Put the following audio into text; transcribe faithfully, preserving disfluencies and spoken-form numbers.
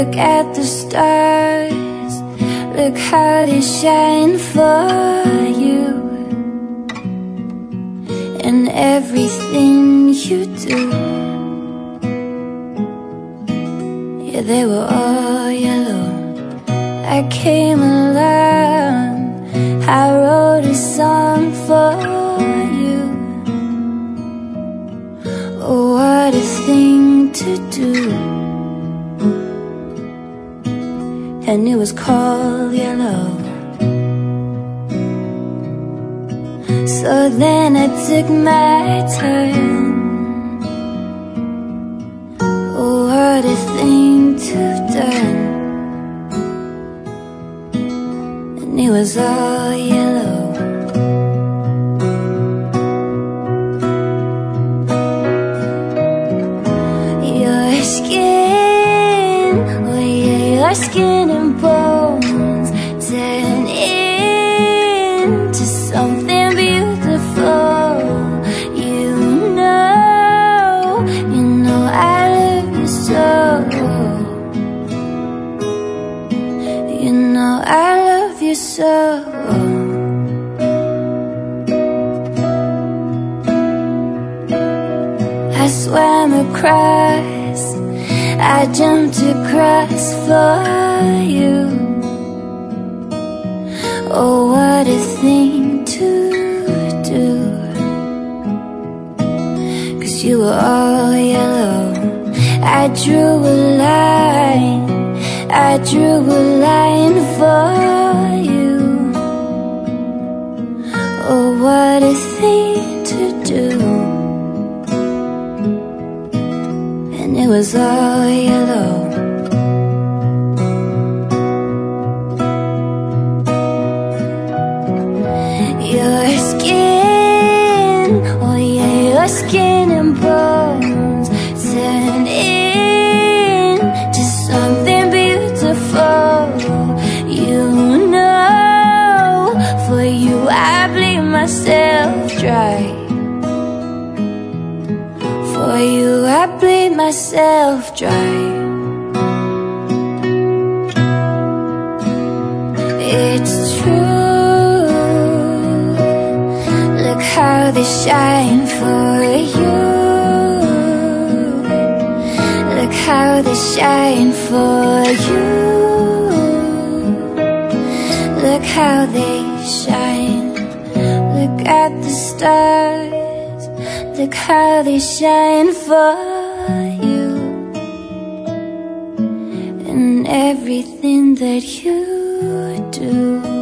Look at the stars, look how they shine for you. And everything you do, yeah, they were all yellow. I came along, I wrote a song for you. Oh, what a thing to do. And it was called Yellow. So then I took my turn. Oh, what a thing to done. And it was all yellow. Your skin, oh yeah, your skin and bones turn into something beautiful. You know, you know I love you so. You know I love you so. I swam across, I jumped across for you. Oh, what a thing to do. 'Cause you were all yellow. I drew a line, I drew a line for you. Oh, what a thing to do. And it was all yellow. Your skin, oh yeah, your skin and bones turn into something beautiful. You know, for you I bleed myself dry. For you I bleed myself dry. It's true, look how they shine for you. Look how they shine for you. Look how they shine. Look at the stars, look how they shine for you. And everything that you do.